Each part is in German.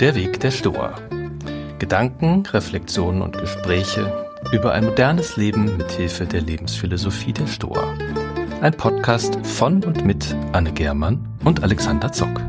Der Weg der Stoa. Gedanken, Reflexionen und Gespräche über ein modernes Leben mit Hilfe der Lebensphilosophie der Stoa. Ein Podcast von und mit Anne Germann und Alexander Zock.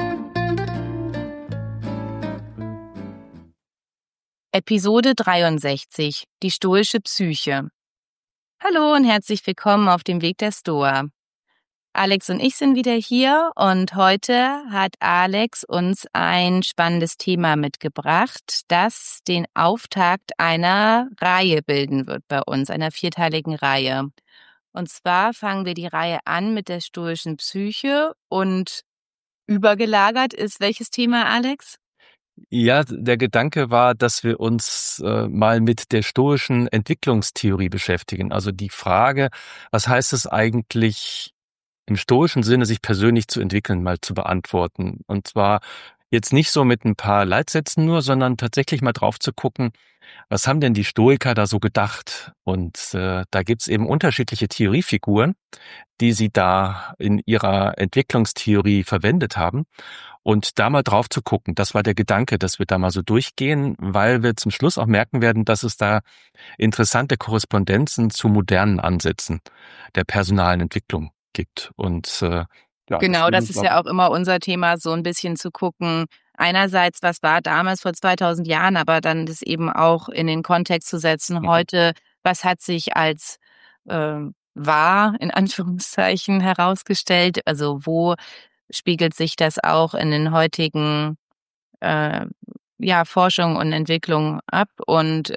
Episode 63 – Die stoische Psyche. Hallo und herzlich willkommen auf dem Weg der Stoa. Alex und ich sind wieder hier und heute hat Alex uns ein spannendes Thema mitgebracht, das den Auftakt einer Reihe bilden wird bei uns, einer vierteiligen Reihe. Und zwar fangen wir die Reihe an mit der stoischen Psyche und übergelagert ist welches Thema, Alex? Ja, der Gedanke war, dass wir uns mal mit der stoischen Entwicklungstheorie beschäftigen. Also die Frage, was heißt es eigentlich im stoischen Sinne, sich persönlich zu entwickeln, mal zu beantworten. Und zwar jetzt nicht so mit ein paar Leitsätzen nur, sondern tatsächlich mal drauf zu gucken, was haben denn die Stoiker da so gedacht? Und da gibt's eben unterschiedliche Theoriefiguren, die sie da in ihrer Entwicklungstheorie verwendet haben. Und da mal drauf zu gucken, das war der Gedanke, dass wir da mal so durchgehen, weil wir zum Schluss auch merken werden, dass es da interessante Korrespondenzen zu modernen Ansätzen der personalen Entwicklung gibt. Und Genau, das ist ja auch immer unser Thema, so ein bisschen zu gucken, einerseits, was war damals vor 2000 Jahren, aber dann das eben auch in den Kontext zu setzen, heute, was hat sich als wahr, in Anführungszeichen, herausgestellt, also wo spiegelt sich das auch in den heutigen Forschung und Entwicklung ab und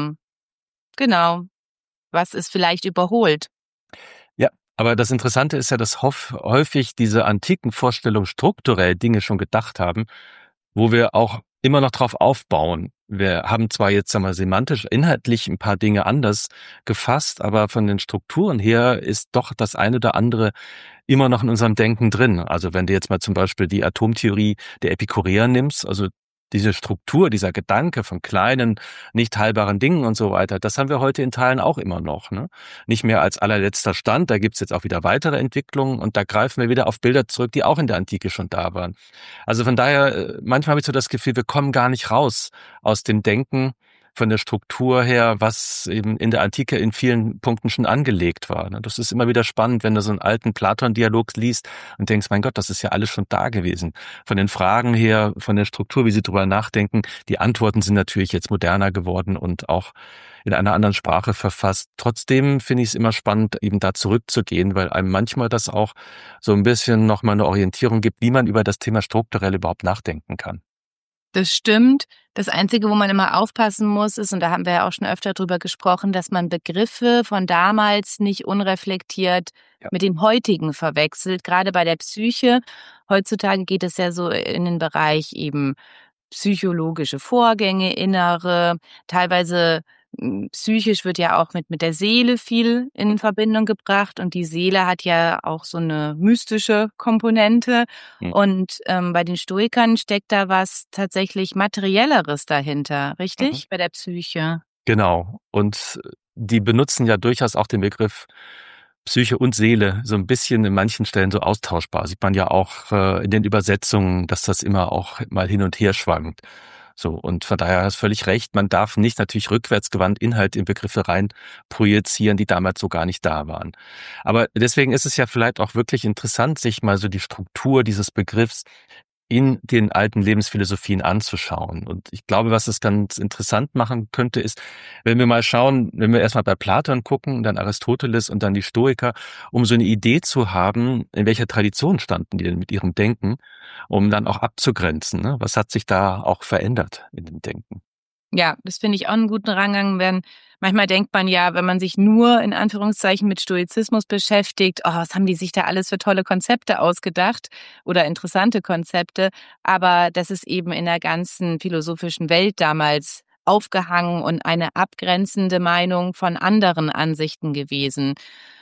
genau, was ist vielleicht überholt? Ja, aber das Interessante ist ja, dass häufig diese antiken Vorstellungen strukturell Dinge schon gedacht haben, wo wir auch immer noch drauf aufbauen. Wir haben zwar jetzt, sagen wir, semantisch, inhaltlich ein paar Dinge anders gefasst, aber von den Strukturen her ist doch das eine oder andere immer noch in unserem Denken drin. Also wenn du jetzt mal zum Beispiel die Atomtheorie der Epikureer nimmst, also diese Struktur, dieser Gedanke von kleinen, nicht teilbaren Dingen und so weiter, das haben wir heute in Teilen auch immer noch, ne? Nicht mehr als allerletzter Stand, da gibt's jetzt auch wieder weitere Entwicklungen und da greifen wir wieder auf Bilder zurück, die auch in der Antike schon da waren. Also von daher, manchmal habe ich so das Gefühl, wir kommen gar nicht raus aus dem Denken von der Struktur her, was eben in der Antike in vielen Punkten schon angelegt war. Das ist immer wieder spannend, wenn du so einen alten Platon-Dialog liest und denkst, mein Gott, das ist ja alles schon da gewesen. Von den Fragen her, von der Struktur, wie sie drüber nachdenken, die Antworten sind natürlich jetzt moderner geworden und auch in einer anderen Sprache verfasst. Trotzdem finde ich es immer spannend, eben da zurückzugehen, weil einem manchmal das auch so ein bisschen nochmal eine Orientierung gibt, wie man über das Thema strukturell überhaupt nachdenken kann. Das stimmt. Das Einzige, wo man immer aufpassen muss, ist, und da haben wir ja auch schon öfter drüber gesprochen, dass man Begriffe von damals nicht unreflektiert mit dem heutigen verwechselt. Gerade bei der Psyche. Heutzutage geht es ja so in den Bereich eben psychologische Vorgänge, innere, teilweise psychisch wird ja auch mit der Seele viel in Verbindung gebracht und die Seele hat ja auch so eine mystische Komponente und bei den Stoikern steckt da was tatsächlich Materielleres dahinter, richtig? Bei der Psyche. Genau. Und die benutzen ja durchaus auch den Begriff Psyche und Seele so ein bisschen in manchen Stellen so austauschbar. Sieht man ja auch in den Übersetzungen, dass das immer auch mal hin und her schwankt. So, und von daher hast du völlig recht, man darf nicht natürlich rückwärtsgewandt Inhalt in Begriffe rein projizieren, die damals so gar nicht da waren. Aber deswegen ist es ja vielleicht auch wirklich interessant, sich mal so die Struktur dieses Begriffs in den alten Lebensphilosophien anzuschauen. Und ich glaube, was es ganz interessant machen könnte, ist, wenn wir mal schauen, wenn wir erstmal bei Platon gucken, dann Aristoteles und dann die Stoiker, um so eine Idee zu haben, in welcher Tradition standen die denn mit ihrem Denken, um dann auch abzugrenzen, ne? Was hat sich da auch verändert in dem Denken? Ja, das finde ich auch einen guten Rangang, wenn manchmal denkt man ja, wenn man sich nur in Anführungszeichen mit Stoizismus beschäftigt, oh, was haben die sich da alles für tolle Konzepte ausgedacht oder interessante Konzepte, aber das ist eben in der ganzen philosophischen Welt damals aufgehangen und eine abgrenzende Meinung von anderen Ansichten gewesen.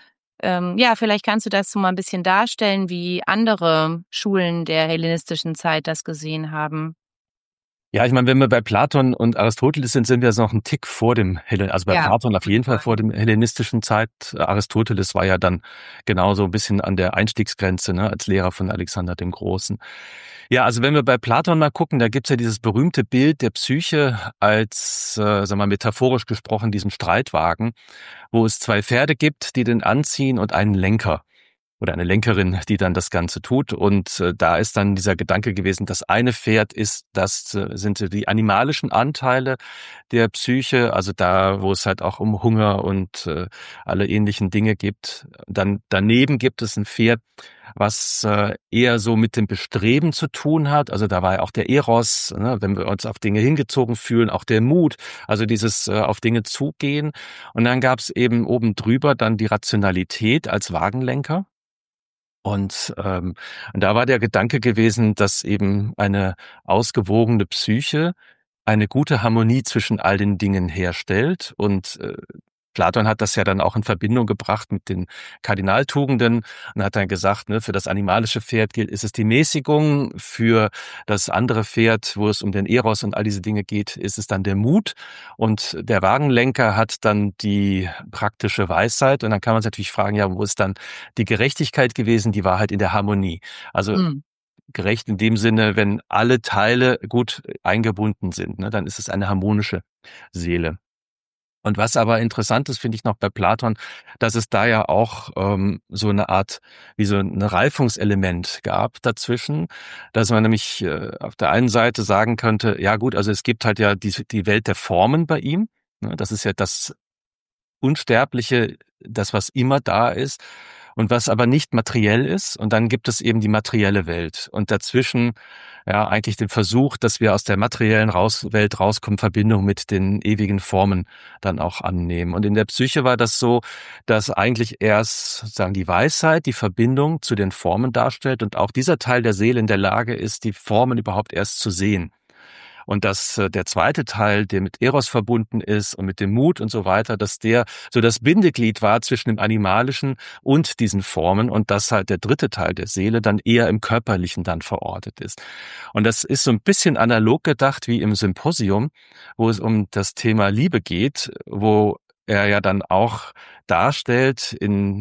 Vielleicht kannst du das so mal ein bisschen darstellen, wie andere Schulen der hellenistischen Zeit das gesehen haben. Ja, ich meine, wenn wir bei Platon und Aristoteles sind wir noch einen Tick vor dem also bei Ja, Platon auf jeden Fall vor dem hellenistischen Zeit. Aristoteles war ja dann genauso ein bisschen an der Einstiegsgrenze, ne, als Lehrer von Alexander dem Großen. Ja, also wenn wir bei Platon mal gucken, da gibt's ja dieses berühmte Bild der Psyche als, sagen wir mal, metaphorisch gesprochen, diesem Streitwagen, wo es zwei Pferde gibt, die den anziehen und einen Lenker oder eine Lenkerin, die dann das Ganze tut. Und da ist dann dieser Gedanke gewesen, das eine Pferd sind die animalischen Anteile der Psyche, also da, wo es halt auch um Hunger und alle ähnlichen Dinge gibt. Dann daneben gibt es ein Pferd, was eher so mit dem Bestreben zu tun hat. Also da war ja auch der Eros, ne, wenn wir uns auf Dinge hingezogen fühlen, auch der Mut, also dieses auf Dinge zugehen. Und dann gab es eben oben drüber dann die Rationalität als Wagenlenker. Und da war der Gedanke gewesen, dass eben eine ausgewogene Psyche eine gute Harmonie zwischen all den Dingen herstellt. Und Platon hat das ja dann auch in Verbindung gebracht mit den Kardinaltugenden und hat dann gesagt, ne, für das animalische Pferd ist es die Mäßigung, für das andere Pferd, wo es um den Eros und all diese Dinge geht, ist es dann der Mut. Und der Wagenlenker hat dann die praktische Weisheit. Und dann kann man sich natürlich fragen, ja, wo ist dann die Gerechtigkeit gewesen? Die war halt in der Harmonie. Also Mhm. gerecht in dem Sinne, wenn alle Teile gut eingebunden sind, ne, dann ist es eine harmonische Seele. Und was aber interessant ist, finde ich noch bei Platon, dass es da ja auch so eine Art, wie so ein Reifungselement gab dazwischen, dass man nämlich auf der einen Seite sagen könnte, ja gut, also es gibt halt ja die Welt der Formen bei ihm, ne, das ist ja das Unsterbliche, das, was immer da ist und was aber nicht materiell ist. Und dann gibt es eben die materielle Welt. Und dazwischen, ja, eigentlich den Versuch, dass wir aus der materiellen Welt rauskommen, Verbindung mit den ewigen Formen dann auch annehmen. Und in der Psyche war das so, dass eigentlich erst sozusagen die Weisheit, die Verbindung zu den Formen darstellt und auch dieser Teil der Seele in der Lage ist, die Formen überhaupt erst zu sehen. Und dass der zweite Teil, der mit Eros verbunden ist und mit dem Mut und so weiter, dass der so das Bindeglied war zwischen dem Animalischen und diesen Formen und dass halt der dritte Teil der Seele dann eher im Körperlichen dann verortet ist. Und das ist so ein bisschen analog gedacht wie im Symposium, wo es um das Thema Liebe geht, wo er ja dann auch darstellt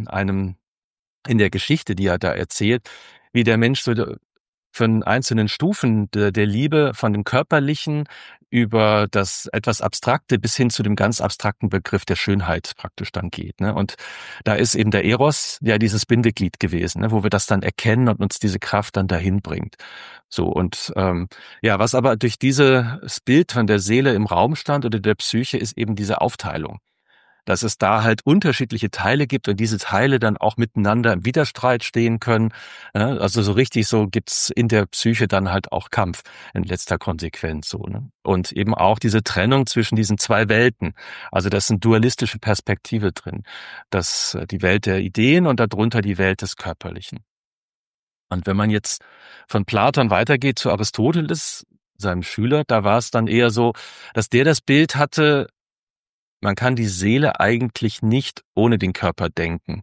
in der Geschichte, die er da erzählt, wie der Mensch so von einzelnen Stufen der Liebe, von dem Körperlichen über das etwas Abstrakte bis hin zu dem ganz abstrakten Begriff der Schönheit praktisch dann geht. Ne? Und da ist eben der Eros ja dieses Bindeglied gewesen, ne? Wo wir das dann erkennen und uns diese Kraft dann dahin bringt. So und ja, was aber durch dieses Bild von der Seele im Raum stand oder der Psyche, ist eben diese Aufteilung, dass es da halt unterschiedliche Teile gibt und diese Teile dann auch miteinander im Widerstreit stehen können. Ja, also so richtig so gibt's in der Psyche dann halt auch Kampf in letzter Konsequenz so, ne? Und eben auch diese Trennung zwischen diesen zwei Welten. Also das ist eine dualistische Perspektive drin. Die Welt der Ideen und darunter die Welt des Körperlichen. Und wenn man jetzt von Platon weitergeht zu Aristoteles, seinem Schüler, da war es dann eher so, dass der das Bild hatte, man kann die Seele eigentlich nicht ohne den Körper denken.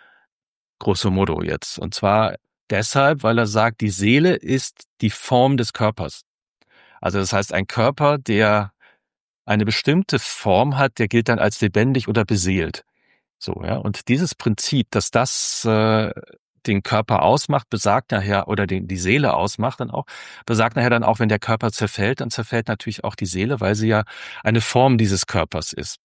Grosso modo jetzt. Und zwar deshalb, weil er sagt, die Seele ist die Form des Körpers. Also das heißt, ein Körper, der eine bestimmte Form hat, der gilt dann als lebendig oder beseelt. So, ja. Und dieses Prinzip, dass das den Körper ausmacht, besagt nachher, oder die Seele ausmacht dann auch, besagt nachher dann auch, wenn der Körper zerfällt, dann zerfällt natürlich auch die Seele, weil sie ja eine Form dieses Körpers ist.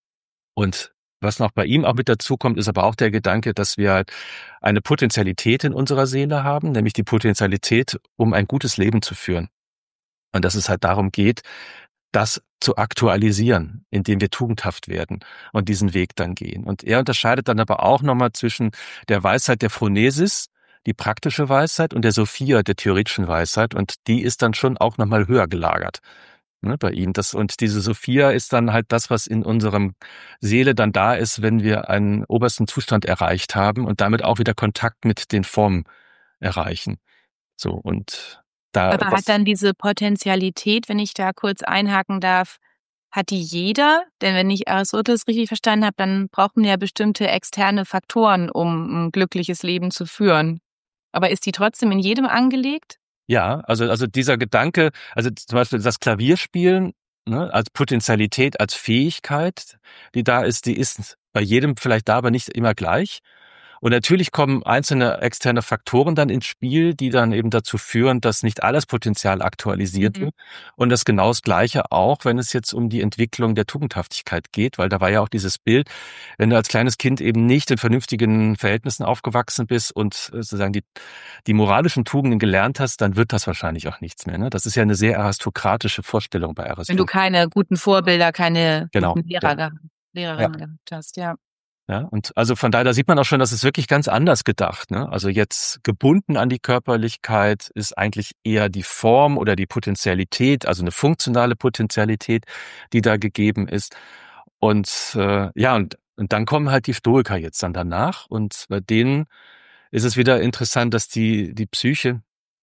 Und was noch bei ihm auch mit dazu kommt, ist aber auch der Gedanke, dass wir halt eine Potentialität in unserer Seele haben, nämlich die Potentialität, um ein gutes Leben zu führen. Und dass es halt darum geht, das zu aktualisieren, indem wir tugendhaft werden und diesen Weg dann gehen. Und er unterscheidet dann aber auch nochmal zwischen der Weisheit der Phronesis, die praktische Weisheit, und der Sophia, der theoretischen Weisheit. Und die ist dann schon auch nochmal höher gelagert, ne, bei ihm. Und diese Sophia ist dann halt das, was in unserem Seele dann da ist, wenn wir einen obersten Zustand erreicht haben und damit auch wieder Kontakt mit den Formen erreichen. So, und Aber hat dann diese Potentialität, wenn ich da kurz einhaken darf, hat die jeder? Denn wenn ich Aristoteles richtig verstanden habe, dann braucht man ja bestimmte externe Faktoren, um ein glückliches Leben zu führen. Aber ist die trotzdem in jedem angelegt? Ja, also dieser Gedanke, also zum Beispiel das Klavierspielen, ne, als Potentialität, als Fähigkeit, die da ist, die ist bei jedem vielleicht da, aber nicht immer gleich. Und natürlich kommen einzelne externe Faktoren dann ins Spiel, die dann eben dazu führen, dass nicht alles Potenzial aktualisiert Mhm. wird. Und das genau das Gleiche auch, wenn es jetzt um die Entwicklung der Tugendhaftigkeit geht, weil da war ja auch dieses Bild, wenn du als kleines Kind eben nicht in vernünftigen Verhältnissen aufgewachsen bist und sozusagen die moralischen Tugenden gelernt hast, dann wird das wahrscheinlich auch nichts mehr. Ne? Das ist ja eine sehr aristokratische Vorstellung bei Wenn du Aristoteles. keine guten Vorbilder, keine Genau, guten genau. Ja. Lehrerinnen gehabt hast, ja. Ja, und also von daher, da sieht man auch schon, das ist wirklich ganz anders gedacht. Ne? Also jetzt gebunden an die Körperlichkeit ist eigentlich eher die Form oder die Potentialität, also eine funktionale Potentialität, die da gegeben ist. Und ja, und dann kommen halt die Stoiker jetzt dann danach. Und bei denen ist es wieder interessant, dass die Psyche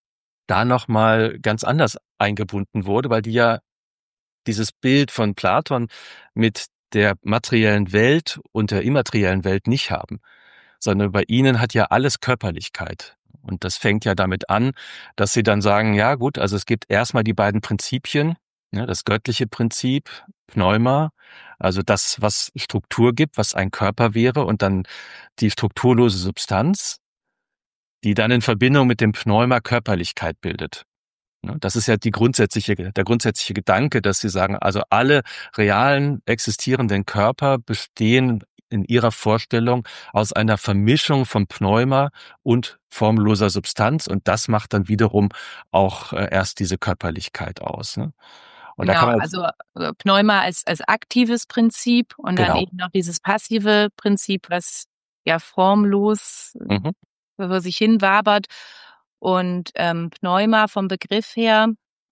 da nochmal ganz anders eingebunden wurde, weil die ja dieses Bild von Platon mit der materiellen Welt und der immateriellen Welt nicht haben, sondern bei ihnen hat ja alles Körperlichkeit. Und das fängt ja damit an, dass sie dann sagen, ja gut, also es gibt erstmal die beiden Prinzipien, ne, das göttliche Prinzip, Pneuma, also das, was Struktur gibt, was ein Körper wäre, und dann die strukturlose Substanz, die dann in Verbindung mit dem Pneuma Körperlichkeit bildet. Ne, das ist ja der grundsätzliche Gedanke, dass sie sagen, also alle realen existierenden Körper bestehen in ihrer Vorstellung aus einer Vermischung von Pneuma und formloser Substanz, und das macht dann wiederum auch erst diese Körperlichkeit aus. Ne? Und da kann Genau, man also Pneuma als aktives Prinzip und dann genau. eben noch dieses passive Prinzip, was ja formlos Mhm. vor sich hin wabert. Und Pneuma vom Begriff her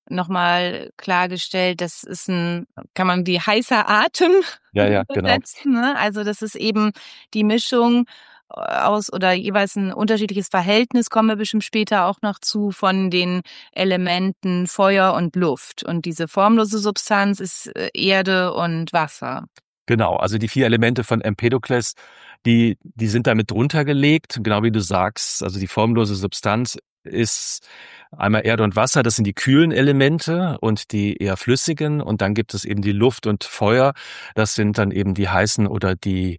nochmal klargestellt, das ist kann man wie heißer Atem Ja, ja, genau. übersetzen. Ne? Also das ist eben die Mischung aus oder jeweils ein unterschiedliches Verhältnis, kommen wir bestimmt später auch noch zu, von den Elementen Feuer und Luft. Und diese formlose Substanz ist Erde und Wasser. Genau, also die 4 Elemente von Empedokles, die sind damit drunter gelegt, genau wie du sagst. Also die formlose Substanz ist einmal Erde und Wasser, das sind die kühlen Elemente, und die eher flüssigen. Und dann gibt es eben die Luft und Feuer, das sind dann eben die heißen oder die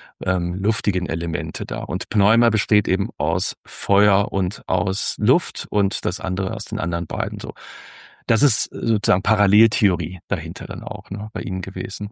luftigen Elemente da. Und Pneuma besteht eben aus Feuer und aus Luft und das andere aus den anderen beiden so. Das ist sozusagen Paralleltheorie dahinter dann auch, ne, bei ihnen gewesen.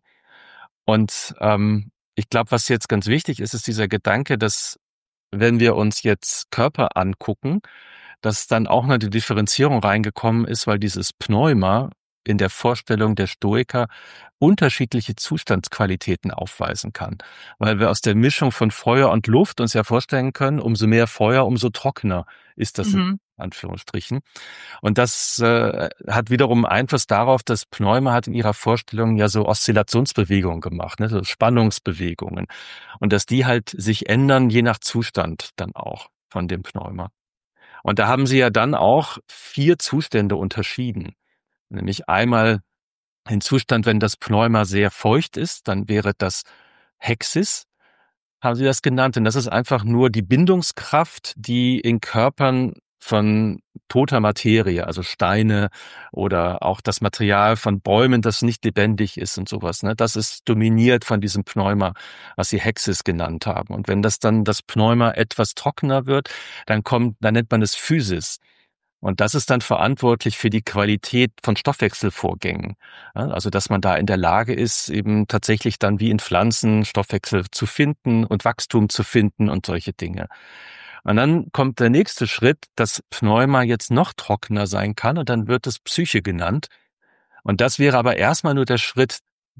Und ich glaube, was jetzt ganz wichtig ist, ist dieser Gedanke, dass wenn wir uns jetzt Körper angucken, dass dann auch noch die Differenzierung reingekommen ist, weil dieses Pneuma in der Vorstellung der Stoiker unterschiedliche Zustandsqualitäten aufweisen kann. Weil wir aus der Mischung von Feuer und Luft uns ja vorstellen können, umso mehr Feuer, umso trockener ist das in Mhm. Anführungsstrichen. Und das hat wiederum Einfluss darauf, dass Pneuma hat in ihrer Vorstellung ja so Oszillationsbewegungen gemacht, ne, so Spannungsbewegungen. Und dass die halt sich ändern, je nach Zustand dann auch von dem Pneuma. Und da haben sie ja dann auch 4 Zustände unterschieden. Nämlich einmal den Zustand, wenn das Pneuma sehr feucht ist, dann wäre das Hexis, haben sie das genannt. Und das ist einfach nur die Bindungskraft, die in Körpern von toter Materie, also Steine oder auch das Material von Bäumen, das nicht lebendig ist und sowas, ne, das ist dominiert von diesem Pneuma, was sie Hexis genannt haben. Und wenn das Pneuma etwas trockener wird, dann nennt man es Physis. Und das ist dann verantwortlich für die Qualität von Stoffwechselvorgängen. Ja, also, dass man da in der Lage ist, eben tatsächlich dann wie in Pflanzen Stoffwechsel zu finden und Wachstum zu finden und solche Dinge. Und dann kommt der nächste Schritt, dass Pneuma jetzt noch trockener sein kann, und dann wird es Psyche genannt. Und das wäre aber erstmal nur der Schritt,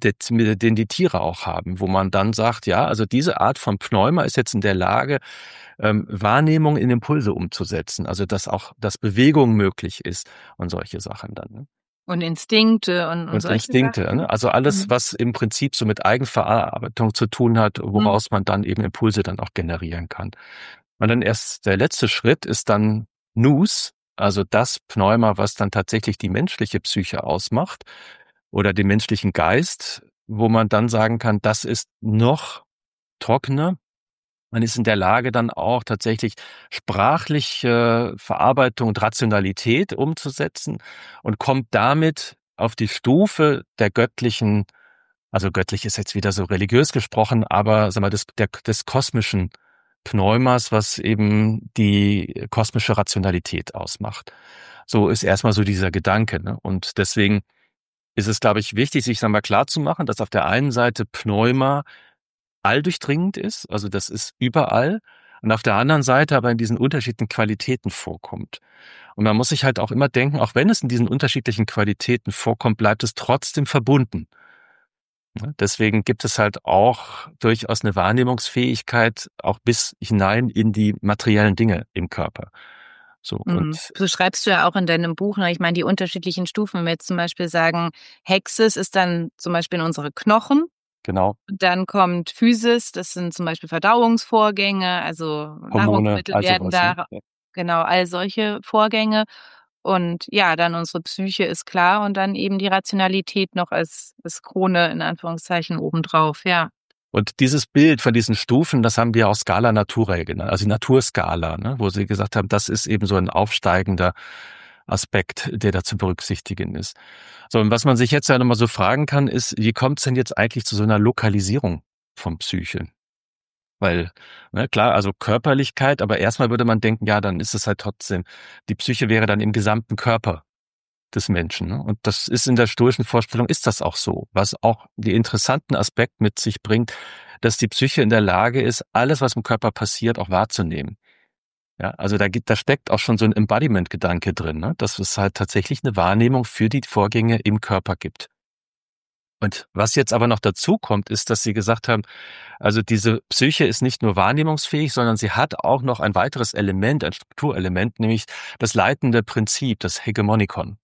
den die Tiere auch haben, wo man dann sagt, ja, also diese Art von Pneuma ist jetzt in der Lage, Wahrnehmung in Impulse umzusetzen, also dass Bewegung möglich ist und solche Sachen dann. Ne? Und Instinkte und Und solche Instinkte, Sachen. ne? Also alles, Mhm. was im Prinzip so mit Eigenverarbeitung zu tun hat, Mhm. woraus man dann eben Impulse dann auch generieren kann. Und dann erst der letzte Schritt ist dann Nous, also das Pneuma, was dann tatsächlich die menschliche Psyche ausmacht oder den menschlichen Geist, wo man dann sagen kann, das ist noch trockener, Man ist in der Lage, dann auch tatsächlich sprachliche Verarbeitung und Rationalität umzusetzen und kommt damit auf die Stufe der göttlichen, also göttlich ist jetzt wieder so religiös gesprochen, aber sag mal, des kosmischen Pneumas, was eben die kosmische Rationalität ausmacht. So ist erstmal so dieser Gedanke, ne? Und deswegen ist es, glaube ich, wichtig, sich einmal klar zu machen, dass auf der einen Seite Pneuma alldurchdringend ist, also das ist überall, und auf der anderen Seite aber in diesen unterschiedlichen Qualitäten vorkommt. Und man muss sich halt auch immer denken, auch wenn es in diesen unterschiedlichen Qualitäten vorkommt, bleibt es trotzdem verbunden. Deswegen gibt es halt auch durchaus eine Wahrnehmungsfähigkeit, auch bis hinein in die materiellen Dinge im Körper. So, und So schreibst du ja auch in deinem Buch, ne? Ich meine, die unterschiedlichen Stufen, wenn wir jetzt zum Beispiel sagen, Hexis ist dann zum Beispiel in unsere Knochen, genau, dann kommt Physis, das sind zum Beispiel Verdauungsvorgänge, also Hormone, Nahrungsmittel also werden was, ne? da, genau, all solche Vorgänge. Und ja, dann unsere Psyche ist klar und dann eben die Rationalität noch als Krone in Anführungszeichen obendrauf, ja. Und dieses Bild von diesen Stufen, das haben wir auch Scala Naturae genannt, also die Naturskala, ne, wo sie gesagt haben, das ist eben so ein aufsteigender Aspekt, der da zu berücksichtigen ist. So, und was man sich jetzt ja nochmal so fragen kann, ist, wie kommt es denn jetzt eigentlich zu so einer Lokalisierung von Psyche? Weil, ne, klar, also Körperlichkeit, aber erstmal würde man denken, ja, dann ist es halt trotzdem, die Psyche wäre dann im gesamten Körper des Menschen. Ne? Und das ist in der stoischen Vorstellung, ist das auch so. Was auch die interessanten Aspekt mit sich bringt, dass die Psyche in der Lage ist, alles, was im Körper passiert, auch wahrzunehmen. Ja, also da steckt auch schon so ein Embodiment-Gedanke drin, ne? Dass es halt tatsächlich eine Wahrnehmung für die Vorgänge im Körper gibt. Und was jetzt aber noch dazu kommt, ist, dass Sie gesagt haben, also diese Psyche ist nicht nur wahrnehmungsfähig, sondern sie hat auch noch ein weiteres Element, ein Strukturelement, nämlich das leitende Prinzip, das Hegemonikon.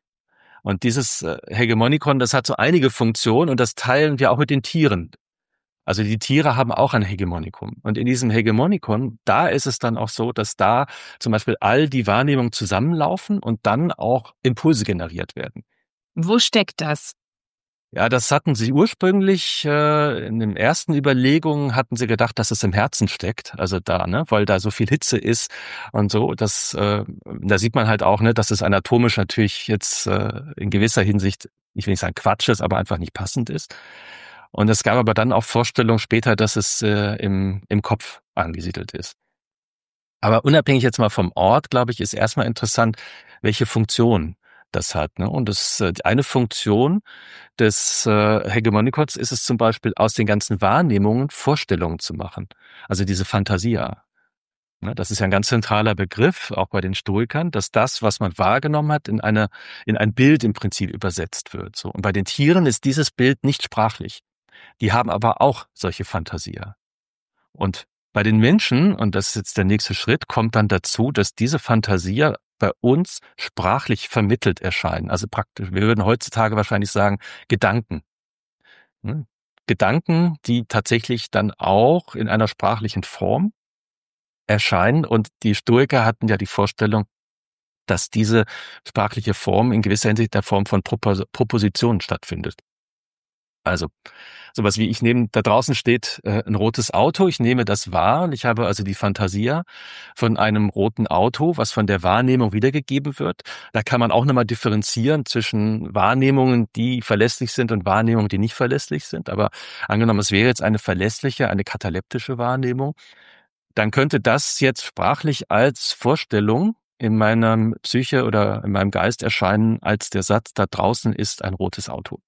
Und dieses Hegemonikon, das hat so einige Funktionen und das teilen wir auch mit den Tieren. Also die Tiere haben auch ein Hegemonikum. Und in diesem Hegemonikon, da ist es dann auch so, dass da zum Beispiel all die Wahrnehmungen zusammenlaufen und dann auch Impulse generiert werden. Wo steckt das? Ja, das hatten sie ursprünglich, in den ersten Überlegungen hatten sie gedacht, dass es im Herzen steckt, also da, ne, weil da so viel Hitze ist und so. Da sieht man halt auch, ne, dass es anatomisch natürlich jetzt in gewisser Hinsicht, ich will nicht sagen Quatsch ist, aber einfach nicht passend ist. Und es gab aber dann auch Vorstellungen später, dass es im Kopf angesiedelt ist. Aber unabhängig jetzt mal vom Ort, glaube ich, ist erstmal interessant, welche Funktion das hat. Ne? Und eine Funktion des Hegemonikons ist es zum Beispiel, aus den ganzen Wahrnehmungen Vorstellungen zu machen. Also diese Fantasia. Ne? Das ist ja ein ganz zentraler Begriff, auch bei den Stoikern, dass das, was man wahrgenommen hat, in ein Bild im Prinzip übersetzt wird. So. Und bei den Tieren ist dieses Bild nicht sprachlich. Die haben aber auch solche Fantasia. Und bei den Menschen, und das ist jetzt der nächste Schritt, kommt dann dazu, dass diese Fantasie bei uns sprachlich vermittelt erscheinen. Also praktisch, wir würden heutzutage wahrscheinlich sagen, Gedanken. Ne? Gedanken, die tatsächlich dann auch in einer sprachlichen Form erscheinen. Und die Stoiker hatten ja die Vorstellung, dass diese sprachliche Form in gewisser Hinsicht der Form von Propositionen stattfindet. Also sowas wie da draußen steht ein rotes Auto, ich nehme das wahr und ich habe also die Fantasia von einem roten Auto, was von der Wahrnehmung wiedergegeben wird. Da kann man auch nochmal differenzieren zwischen Wahrnehmungen, die verlässlich sind und Wahrnehmungen, die nicht verlässlich sind. Aber angenommen, es wäre jetzt eine verlässliche, eine kataleptische Wahrnehmung, dann könnte das jetzt sprachlich als Vorstellung in meiner Psyche oder in meinem Geist erscheinen als der Satz, da draußen ist ein rotes Auto.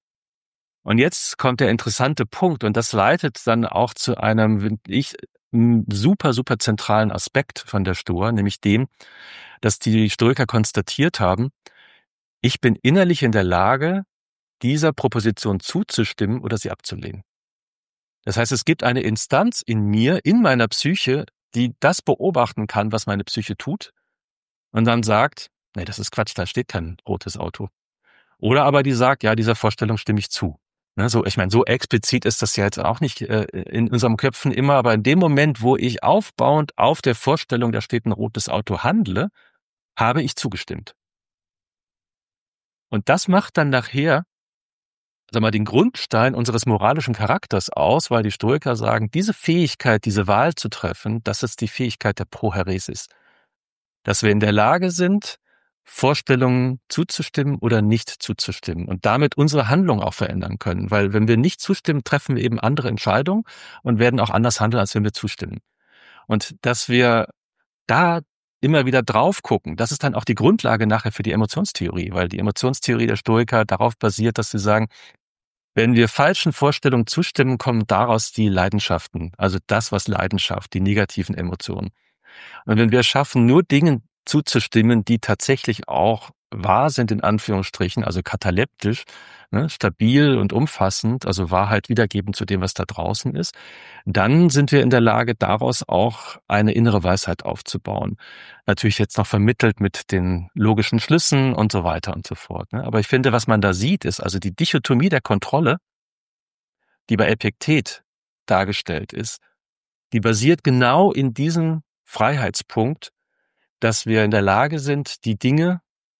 Und jetzt kommt der interessante Punkt und das leitet dann auch zu einem, finde ich, super, super zentralen Aspekt von der Stoa, nämlich dem, dass die Stoiker konstatiert haben, ich bin innerlich in der Lage, dieser Proposition zuzustimmen oder sie abzulehnen. Das heißt, es gibt eine Instanz in mir, in meiner Psyche, die das beobachten kann, was meine Psyche tut und dann sagt, nee, das ist Quatsch, da steht kein rotes Auto. Oder aber die sagt, ja, dieser Vorstellung stimme ich zu. Ne, so, ich meine, so explizit ist das ja jetzt auch nicht in unserem Köpfen immer, aber in dem Moment, wo ich aufbauend auf der Vorstellung, da steht ein rotes Auto, handle, habe ich zugestimmt. Und das macht dann nachher sag mal, den Grundstein unseres moralischen Charakters aus, weil die Stoiker sagen, diese Fähigkeit, diese Wahl zu treffen, das ist die Fähigkeit der Prohäresis. Dass wir in der Lage sind, Vorstellungen zuzustimmen oder nicht zuzustimmen und damit unsere Handlung auch verändern können. Weil wenn wir nicht zustimmen, treffen wir eben andere Entscheidungen und werden auch anders handeln, als wenn wir zustimmen. Und dass wir da immer wieder drauf gucken, das ist dann auch die Grundlage nachher für die Emotionstheorie, weil die Emotionstheorie der Stoiker darauf basiert, dass sie sagen, wenn wir falschen Vorstellungen zustimmen, kommen daraus die Leidenschaften, also das, was Leidenschaft, die negativen Emotionen. Und wenn wir es schaffen, nur Dingen zuzustimmen, die tatsächlich auch wahr sind, in Anführungsstrichen, also kataleptisch, ne, stabil und umfassend, also Wahrheit wiedergeben zu dem, was da draußen ist, dann sind wir in der Lage, daraus auch eine innere Weisheit aufzubauen. Natürlich jetzt noch vermittelt mit den logischen Schlüssen und so weiter und so fort. Ne. Aber ich finde, was man da sieht, ist also die Dichotomie der Kontrolle, die bei Epiktet dargestellt ist, die basiert genau in diesem Freiheitspunkt, dass wir in der Lage sind, die Dinge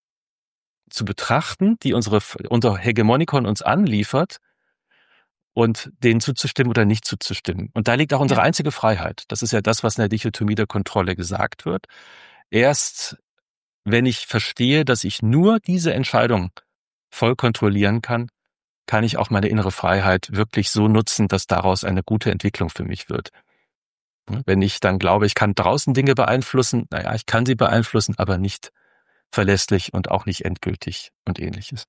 zu betrachten, die unser Hegemonikon uns anliefert und denen zuzustimmen oder nicht zuzustimmen. Und da liegt auch unsere einzige Freiheit. Das ist ja das, was in der Dichotomie der Kontrolle gesagt wird. Erst wenn ich verstehe, dass ich nur diese Entscheidung voll kontrollieren kann, kann ich auch meine innere Freiheit wirklich so nutzen, dass daraus eine gute Entwicklung für mich wird. Wenn ich dann glaube, ich kann draußen Dinge beeinflussen, naja, ich kann sie beeinflussen, aber nicht verlässlich und auch nicht endgültig und ähnliches.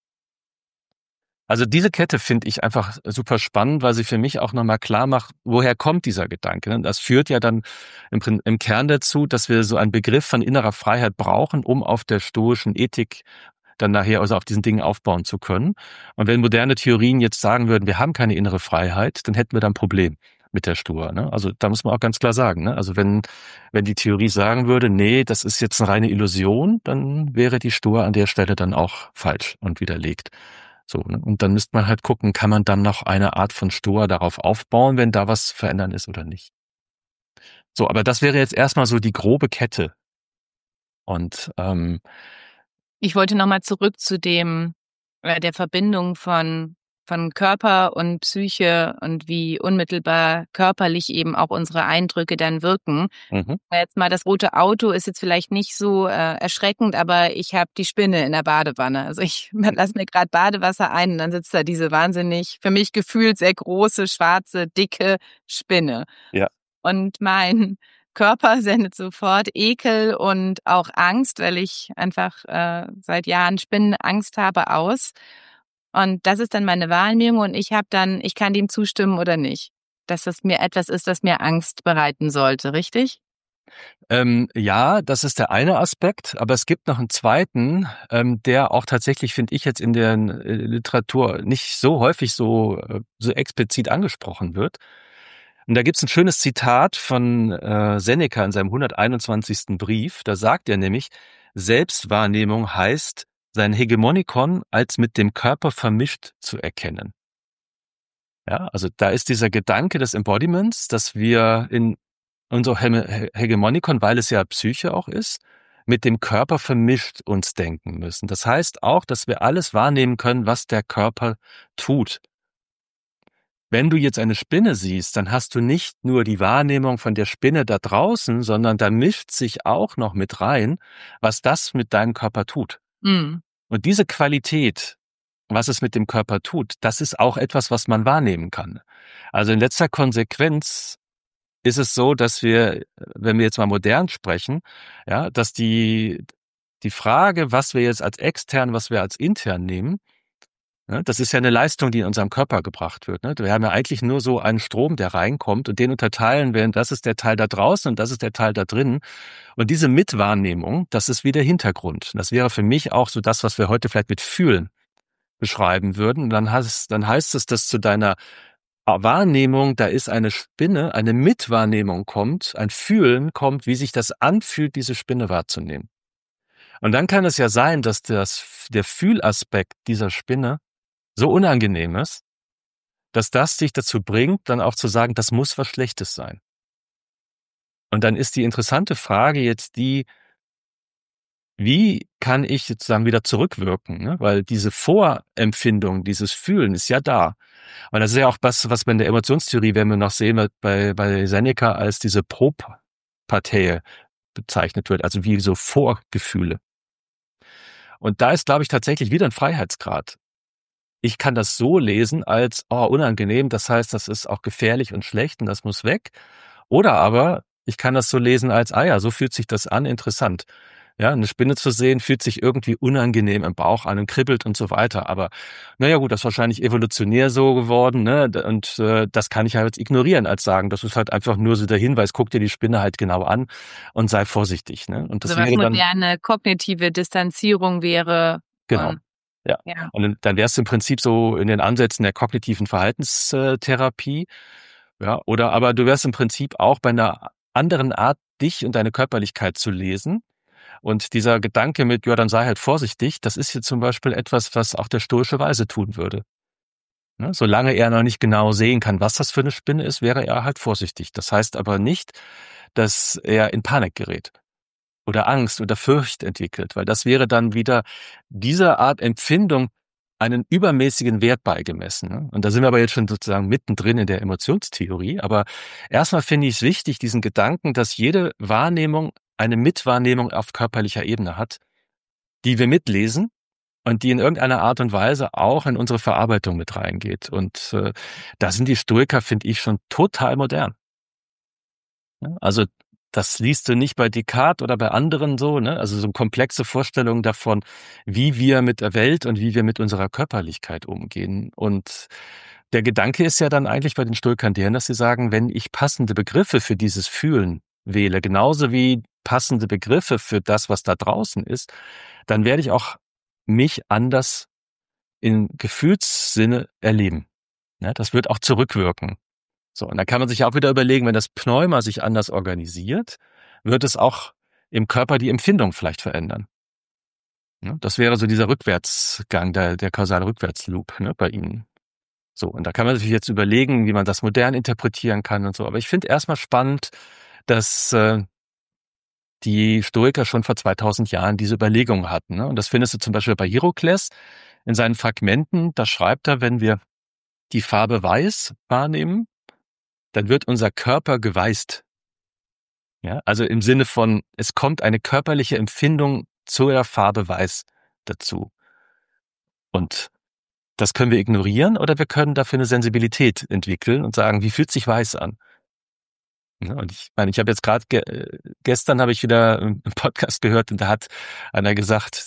Also diese Kette finde ich einfach super spannend, weil sie für mich auch nochmal klar macht, woher kommt dieser Gedanke. Das führt ja dann im Kern dazu, dass wir so einen Begriff von innerer Freiheit brauchen, um auf der stoischen Ethik dann nachher also auf diesen Dingen aufbauen zu können. Und wenn moderne Theorien jetzt sagen würden, wir haben keine innere Freiheit, dann hätten wir dann ein Problem mit der Stoa. Ne? Also da muss man auch ganz klar sagen. Ne? Also wenn die Theorie sagen würde, nee, das ist jetzt eine reine Illusion, dann wäre die Stoa an der Stelle dann auch falsch und widerlegt. So, ne? Und dann müsste man halt gucken, kann man dann noch eine Art von Stoa darauf aufbauen, wenn da was verändern ist oder nicht. So, aber das wäre jetzt erstmal so die grobe Kette. Und ich wollte nochmal zurück zu der Verbindung von Körper und Psyche und wie unmittelbar körperlich eben auch unsere Eindrücke dann wirken. Jetzt mal, das rote Auto ist jetzt vielleicht nicht so erschreckend, aber ich habe die Spinne in der Badewanne. Also ich lasse mir gerade Badewasser ein und dann sitzt da diese wahnsinnig, für mich gefühlt sehr große, schwarze, dicke Spinne. Ja. Und mein Körper sendet sofort Ekel und auch Angst, weil ich einfach seit Jahren Spinnenangst habe, aus. Und das ist dann meine Wahrnehmung und ich kann dem zustimmen oder nicht. Dass das mir etwas ist, was mir Angst bereiten sollte, richtig? Ja, das ist der eine Aspekt, aber es gibt noch einen zweiten, der auch tatsächlich, finde ich, jetzt in der Literatur nicht so häufig so explizit angesprochen wird. Und da gibt's ein schönes Zitat von Seneca in seinem 121. Brief. Da sagt er nämlich, Selbstwahrnehmung heißt, sein Hegemonikon als mit dem Körper vermischt zu erkennen. Ja, also da ist dieser Gedanke des Embodiments, dass wir in unser Hegemonikon, weil es ja Psyche auch ist, mit dem Körper vermischt uns denken müssen. Das heißt auch, dass wir alles wahrnehmen können, was der Körper tut. Wenn du jetzt eine Spinne siehst, dann hast du nicht nur die Wahrnehmung von der Spinne da draußen, sondern da mischt sich auch noch mit rein, was das mit deinem Körper tut. Mhm. Und diese Qualität, was es mit dem Körper tut, das ist auch etwas, was man wahrnehmen kann. Also in letzter Konsequenz ist es so, dass wir, wenn wir jetzt mal modern sprechen, ja, dass die Frage, was wir jetzt als extern, was wir als intern nehmen, ne, das ist ja eine Leistung, die in unserem Körper gebracht wird. Ne? Wir haben ja eigentlich nur so einen Strom, der reinkommt und den unterteilen wir, das ist der Teil da draußen und das ist der Teil da drin. Und diese Mitwahrnehmung, das ist wie der Hintergrund. Das wäre für mich auch so das, was wir heute vielleicht mit Fühlen beschreiben würden. Und dann heißt es, dass zu deiner Wahrnehmung, da ist eine Spinne, eine Mitwahrnehmung kommt, ein Fühlen kommt, wie sich das anfühlt, diese Spinne wahrzunehmen. Und dann kann es ja sein, dass der Fühlaspekt dieser Spinne so unangenehm ist, dass das dich dazu bringt, dann auch zu sagen, das muss was Schlechtes sein. Und dann ist die interessante Frage jetzt die, wie kann ich sozusagen wieder zurückwirken, ne? Weil diese Vorempfindung, dieses Fühlen ist ja da. Und das ist ja auch was, was man in der Emotionstheorie, wenn wir noch sehen, bei Seneca als diese Proparteie bezeichnet wird, also wie so Vorgefühle. Und da ist, glaube ich, tatsächlich wieder ein Freiheitsgrad. Ich kann das so lesen als, oh, unangenehm, das heißt, das ist auch gefährlich und schlecht und das muss weg. Oder aber ich kann das so lesen als, ah ja, so fühlt sich das an, interessant. Ja, eine Spinne zu sehen, fühlt sich irgendwie unangenehm im Bauch an und kribbelt und so weiter. Aber naja gut, das ist wahrscheinlich evolutionär so geworden, ne? Und das kann ich halt ignorieren als sagen. Das ist halt einfach nur so der Hinweis, guck dir die Spinne halt genau an und sei vorsichtig. Ne? Und das Also was wäre dann, moderne kognitive Distanzierung wäre genau. von, Ja. ja. Und dann wär's im Prinzip so in den Ansätzen der kognitiven Verhaltenstherapie. Ja, oder aber du wärst im Prinzip auch bei einer anderen Art, dich und deine Körperlichkeit zu lesen. Und dieser Gedanke mit, ja, dann sei halt vorsichtig, das ist jetzt zum Beispiel etwas, was auch der stoische Weise tun würde. Ne? Solange er noch nicht genau sehen kann, was das für eine Spinne ist, wäre er halt vorsichtig. Das heißt aber nicht, dass er in Panik gerät oder Angst oder Furcht entwickelt, weil das wäre dann wieder dieser Art Empfindung einen übermäßigen Wert beigemessen. Ne? Und da sind wir aber jetzt schon sozusagen mittendrin in der Emotionstheorie. Aber erstmal finde ich es wichtig, diesen Gedanken, dass jede Wahrnehmung eine Mitwahrnehmung auf körperlicher Ebene hat, die wir mitlesen und die in irgendeiner Art und Weise auch in unsere Verarbeitung mit reingeht. Und da sind die Stoiker, finde ich, schon total modern. Ne? Also das liest du nicht bei Descartes oder bei anderen so, ne? Also so komplexe Vorstellungen davon, wie wir mit der Welt und wie wir mit unserer Körperlichkeit umgehen. Und der Gedanke ist ja dann eigentlich bei den Stoikern der, dass sie sagen, wenn ich passende Begriffe für dieses Fühlen wähle, genauso wie passende Begriffe für das, was da draußen ist, dann werde ich auch mich anders im Gefühlssinne erleben. Ne? Das wird auch zurückwirken. So, und da kann man sich auch wieder überlegen, wenn das Pneuma sich anders organisiert, wird es auch im Körper die Empfindung vielleicht verändern. Ne? Das wäre so dieser Rückwärtsgang, der kausale Rückwärtsloop, ne, bei Ihnen. So, und da kann man sich jetzt überlegen, wie man das modern interpretieren kann und so. Aber ich finde erstmal spannend, dass die Stoiker schon vor 2000 Jahren diese Überlegungen hatten. Ne? Und das findest du zum Beispiel bei Hierokles in seinen Fragmenten. Da schreibt er, wenn wir die Farbe Weiß wahrnehmen, dann wird unser Körper geweißt. Ja, also im Sinne von, es kommt eine körperliche Empfindung zur Farbe Weiß dazu. Und das können wir ignorieren oder wir können dafür eine Sensibilität entwickeln und sagen, wie fühlt sich Weiß an? Ja, und ich meine, ich habe jetzt gerade gestern habe ich wieder einen Podcast gehört und da hat einer gesagt,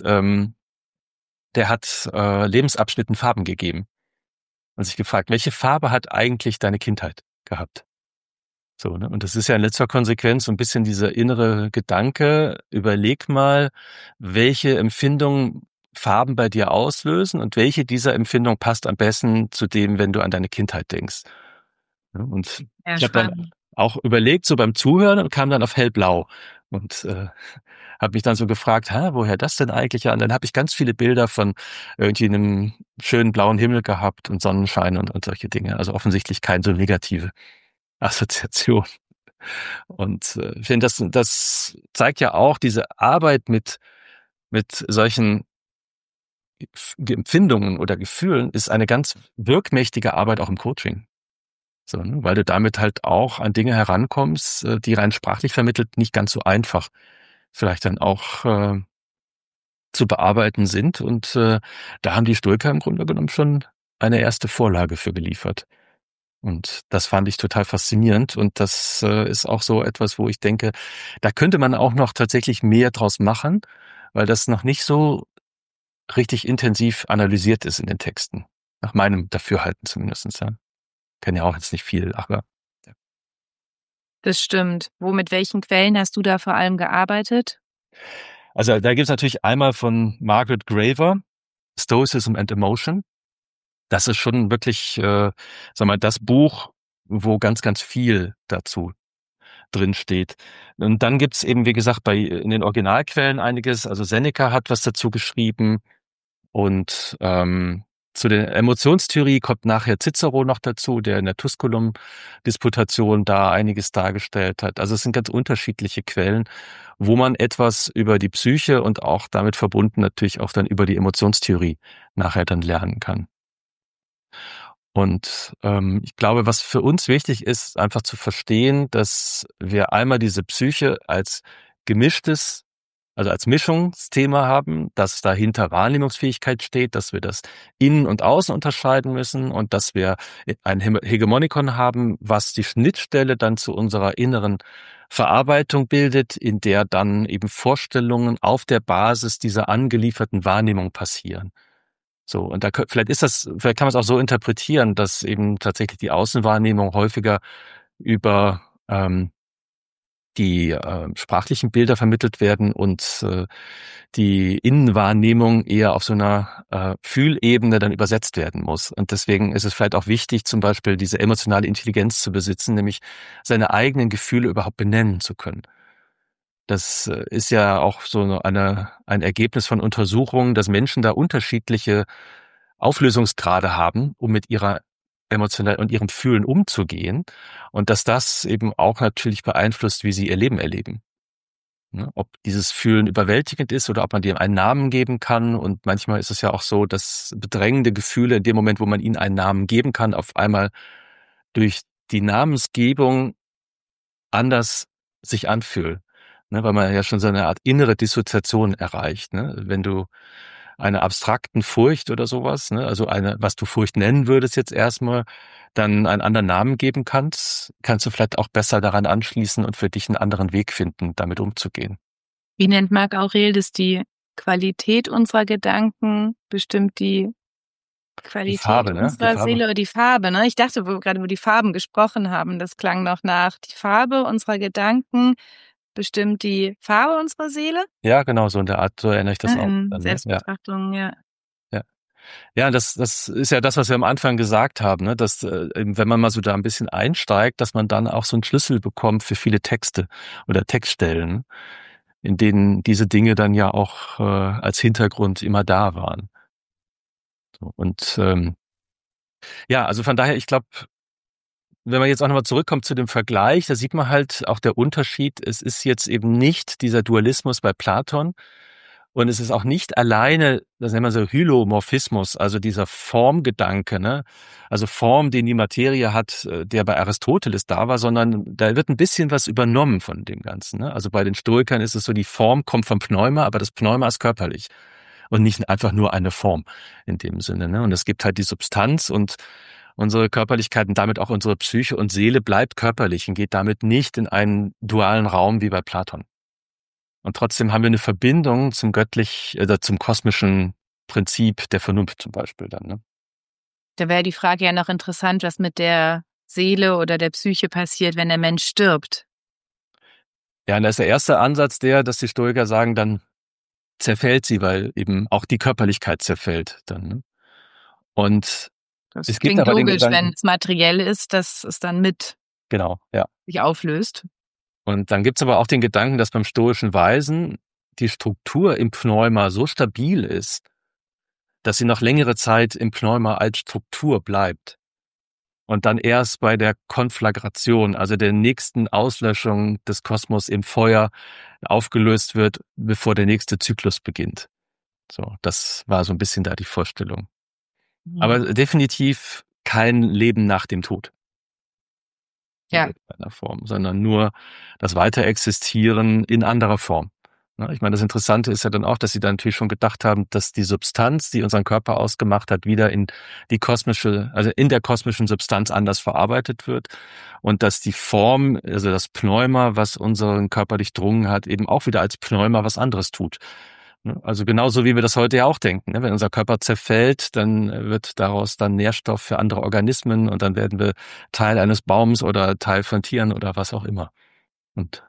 der hat Lebensabschnitten Farben gegeben und sich gefragt, welche Farbe hat eigentlich deine Kindheit gehabt? So, ne? Und das ist ja in letzter Konsequenz so ein bisschen dieser innere Gedanke, überleg mal, welche Empfindungen Farben bei dir auslösen und welche dieser Empfindungen passt am besten zu dem, wenn du an deine Kindheit denkst. Ja, und Ja, ich habe dann spannend. auch überlegt, so beim Zuhören und kam dann auf hellblau und habe mich dann so gefragt, woher das denn eigentlich? Ja, und dann habe ich ganz viele Bilder von irgendwie einem schönen blauen Himmel gehabt und Sonnenschein und solche Dinge. Also offensichtlich keine so negative Assoziation. Und ich finde, das zeigt ja auch diese Arbeit mit solchen Empfindungen oder Gefühlen ist eine ganz wirkmächtige Arbeit auch im Coaching. So, ne? Weil du damit halt auch an Dinge herankommst, die rein sprachlich vermittelt nicht ganz so einfach vielleicht dann auch zu bearbeiten sind. Und da haben die Stoiker im Grunde genommen schon eine erste Vorlage für geliefert. Und das fand ich total faszinierend. Und das ist auch so etwas, wo ich denke, da könnte man auch noch tatsächlich mehr draus machen, weil das noch nicht so richtig intensiv analysiert ist in den Texten. Nach meinem Dafürhalten zumindest. Ja. Kenne ja auch jetzt nicht viel, aber ja. Das stimmt. Mit welchen Quellen hast du da vor allem gearbeitet? Also da gibt's natürlich einmal von Margaret Graver, Stoicism and Emotion. Das ist schon wirklich, sag mal, das Buch, wo ganz, ganz viel dazu drin steht. Und dann gibt's eben, wie gesagt, in den Originalquellen einiges. Also Seneca hat was dazu geschrieben und zu der Emotionstheorie kommt nachher Cicero noch dazu, der in der Tusculum-Disputation da einiges dargestellt hat. Also es sind ganz unterschiedliche Quellen, wo man etwas über die Psyche und auch damit verbunden natürlich auch dann über die Emotionstheorie nachher dann lernen kann. Und ich glaube, was für uns wichtig ist, einfach zu verstehen, dass wir einmal diese Psyche als gemischtes, also als Mischungsthema haben, dass dahinter Wahrnehmungsfähigkeit steht, dass wir das Innen und Außen unterscheiden müssen und dass wir ein Hegemonikon haben, was die Schnittstelle dann zu unserer inneren Verarbeitung bildet, in der dann eben Vorstellungen auf der Basis dieser angelieferten Wahrnehmung passieren. So, und vielleicht kann man es auch so interpretieren, dass eben tatsächlich die Außenwahrnehmung häufiger über die sprachlichen Bilder vermittelt werden und die Innenwahrnehmung eher auf so einer Fühlebene dann übersetzt werden muss. Und deswegen ist es vielleicht auch wichtig, zum Beispiel diese emotionale Intelligenz zu besitzen, nämlich seine eigenen Gefühle überhaupt benennen zu können. Das ist ja auch so ein Ergebnis von Untersuchungen, dass Menschen da unterschiedliche Auflösungsgrade haben, um mit ihrer emotional und ihrem Fühlen umzugehen und dass das eben auch natürlich beeinflusst, wie sie ihr Leben erleben. Ne? Ob dieses Fühlen überwältigend ist oder ob man dem einen Namen geben kann. Und manchmal ist es ja auch so, dass bedrängende Gefühle in dem Moment, wo man ihnen einen Namen geben kann, auf einmal durch die Namensgebung anders sich anfühlen. Ne, weil man ja schon so eine Art innere Dissoziation erreicht. Ne? Wenn du einer abstrakten Furcht oder sowas, ne, also was du Furcht nennen würdest jetzt erstmal, dann einen anderen Namen geben kannst du vielleicht auch besser daran anschließen und für dich einen anderen Weg finden, damit umzugehen. Wie nennt Marc Aurel das? Die Qualität unserer Gedanken bestimmt die Qualität Farbe, ne? Die unserer Farbe. Seele oder die Farbe, ne? Ich dachte, wo wir gerade über die Farben gesprochen haben, das klang noch nach. Die Farbe unserer Gedanken bestimmt die Farbe unserer Seele? Ja, genau, so in der Art, so erinnere ich das auch. In Dann, ne? Ja, Selbstbetrachtung, ja. ja. Ja, das ist ja das, was wir am Anfang gesagt haben, ne? Dass eben, wenn man mal so da ein bisschen einsteigt, dass man dann auch so einen Schlüssel bekommt für viele Texte oder Textstellen, in denen diese Dinge dann ja auch als Hintergrund immer da waren. So, und ja, also von daher, ich glaube, wenn man jetzt auch nochmal zurückkommt zu dem Vergleich, da sieht man halt auch der Unterschied. Es ist jetzt eben nicht dieser Dualismus bei Platon und es ist auch nicht alleine, das nennen wir so Hylomorphismus, also dieser Formgedanke, ne? Also Form, den die Materie hat, der bei Aristoteles da war, sondern da wird ein bisschen was übernommen von dem Ganzen, ne? Also bei den Stoikern ist es so, die Form kommt vom Pneuma, aber das Pneuma ist körperlich und nicht einfach nur eine Form in dem Sinne, ne? Und es gibt halt die Substanz und unsere Körperlichkeit und damit auch unsere Psyche und Seele bleibt körperlich und geht damit nicht in einen dualen Raum wie bei Platon. Und trotzdem haben wir eine Verbindung zum zum kosmischen Prinzip der Vernunft zum Beispiel dann. Ne? Da wäre die Frage ja noch interessant, was mit der Seele oder der Psyche passiert, wenn der Mensch stirbt. Ja, und da ist der erste Ansatz dass die Stoiker sagen, dann zerfällt sie, weil eben auch die Körperlichkeit zerfällt dann. Ne? Und Das es gibt klingt aber den logisch, wenn Gedanken, es materiell ist, dass es dann mit genau, ja. sich auflöst. Und dann gibt's aber auch den Gedanken, dass beim stoischen Weisen die Struktur im Pneuma so stabil ist, dass sie noch längere Zeit im Pneuma als Struktur bleibt. Und dann erst bei der Konflagration, also der nächsten Auslöschung des Kosmos im Feuer, aufgelöst wird, bevor der nächste Zyklus beginnt. So, das war so ein bisschen da die Vorstellung. Aber definitiv kein Leben nach dem Tod. In Ja. irgendeiner Form, sondern nur das Weiterexistieren in anderer Form. Ne, ich meine, das Interessante ist ja dann auch, dass sie da natürlich schon gedacht haben, dass die Substanz, die unseren Körper ausgemacht hat, wieder also in der kosmischen Substanz anders verarbeitet wird und dass die Form, also das Pneuma, was unseren Körper durchdrungen hat, eben auch wieder als Pneuma was anderes tut. Also genauso wie wir das heute ja auch denken. Wenn unser Körper zerfällt, dann wird daraus dann Nährstoff für andere Organismen und dann werden wir Teil eines Baums oder Teil von Tieren oder was auch immer. Und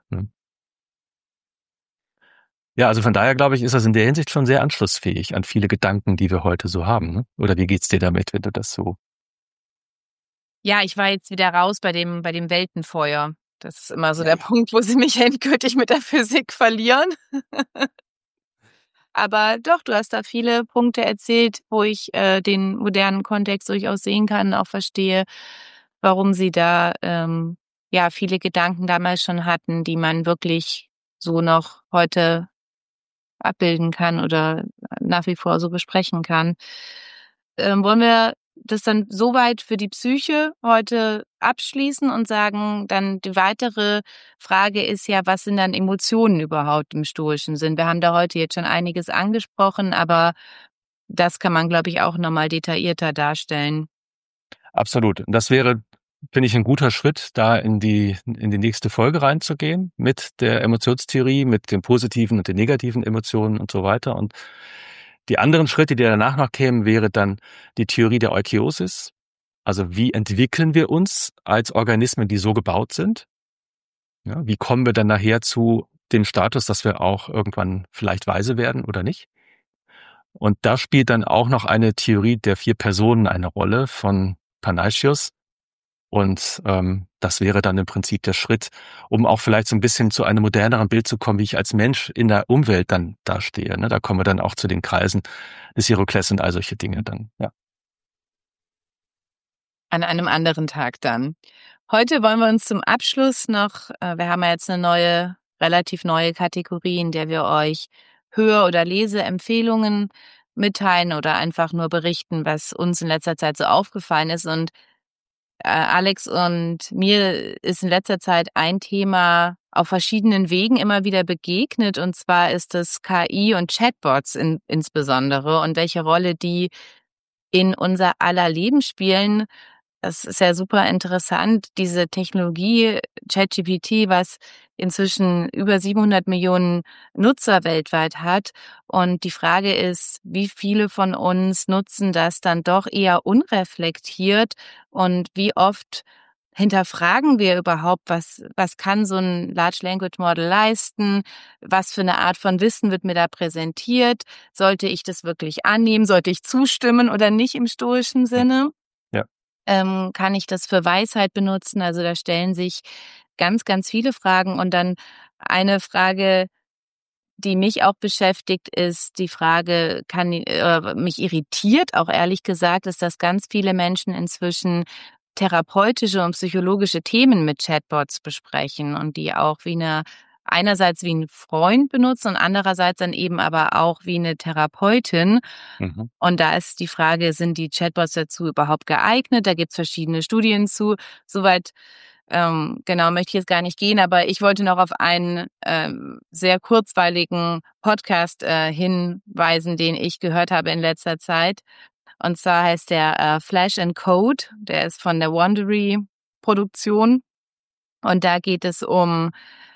ja, also von daher glaube ich, ist das in der Hinsicht schon sehr anschlussfähig an viele Gedanken, die wir heute so haben. Ne? Oder wie geht's dir damit, wenn du das so? Ja, ich war jetzt wieder raus bei dem Weltenfeuer. Das ist immer so der Punkt, wo sie mich endgültig mit der Physik verlieren. Aber doch, du hast da viele Punkte erzählt, wo ich den modernen Kontext durchaus sehen kann, auch verstehe, warum sie da ja viele Gedanken damals schon hatten, die man wirklich so noch heute abbilden kann oder nach wie vor so besprechen kann. Wollen wir das dann soweit für die Psyche heute abschließen und sagen, dann die weitere Frage ist ja, was sind dann Emotionen überhaupt im stoischen Sinn? Wir haben da heute jetzt schon einiges angesprochen, aber das kann man, glaube ich, auch nochmal detaillierter darstellen. Absolut. Und das wäre, finde ich, ein guter Schritt, da in die nächste Folge reinzugehen mit der Emotionstheorie, mit den positiven und den negativen Emotionen und so weiter. Und die anderen Schritte, die danach noch kämen, wäre dann die Theorie der Eukiosis. Also wie entwickeln wir uns als Organismen, die so gebaut sind? Ja, wie kommen wir dann nachher zu dem Status, dass wir auch irgendwann vielleicht weise werden oder nicht? Und da spielt dann auch noch eine Theorie der 4 Personen eine Rolle von Panaitius. Und das wäre dann im Prinzip der Schritt, um auch vielleicht so ein bisschen zu einem moderneren Bild zu kommen, wie ich als Mensch in der Umwelt dann dastehe. Ne? Da kommen wir dann auch zu den Kreisen des Hierokles und all solche Dinge dann. Ja. An einem anderen Tag dann. Heute wollen wir uns zum Abschluss noch, wir haben ja jetzt eine relativ neue Kategorie, in der wir euch Hör- oder Leseempfehlungen mitteilen oder einfach nur berichten, was uns in letzter Zeit so aufgefallen ist. Und Alex und mir ist in letzter Zeit ein Thema auf verschiedenen Wegen immer wieder begegnet. Und zwar ist es KI und Chatbots insbesondere und welche Rolle die in unser aller Leben spielen. Das ist ja super interessant, diese Technologie ChatGPT, was inzwischen über 700 Millionen Nutzer weltweit hat. Und die Frage ist, wie viele von uns nutzen das dann doch eher unreflektiert und wie oft hinterfragen wir überhaupt, was kann so ein Large Language Model leisten? Was für eine Art von Wissen wird mir da präsentiert? Sollte ich das wirklich annehmen? Sollte ich zustimmen oder nicht im stoischen Sinne? Ja. Kann ich das für Weisheit benutzen? Also da stellen sich ganz, ganz viele Fragen. Und dann eine Frage, die mich auch beschäftigt, ist die Frage, mich irritiert auch ehrlich gesagt, ist, dass ganz viele Menschen inzwischen therapeutische und psychologische Themen mit Chatbots besprechen und die auch einerseits wie ein Freund benutzen und andererseits dann eben aber auch wie eine Therapeutin. Mhm. Und da ist die Frage, sind die Chatbots dazu überhaupt geeignet? Da gibt's verschiedene Studien zu. Soweit genau möchte ich jetzt gar nicht gehen, aber ich wollte noch auf einen sehr kurzweiligen Podcast hinweisen, den ich gehört habe in letzter Zeit. Und zwar heißt der Flash and Code. Der ist von der Wondery Produktion. Und da geht es um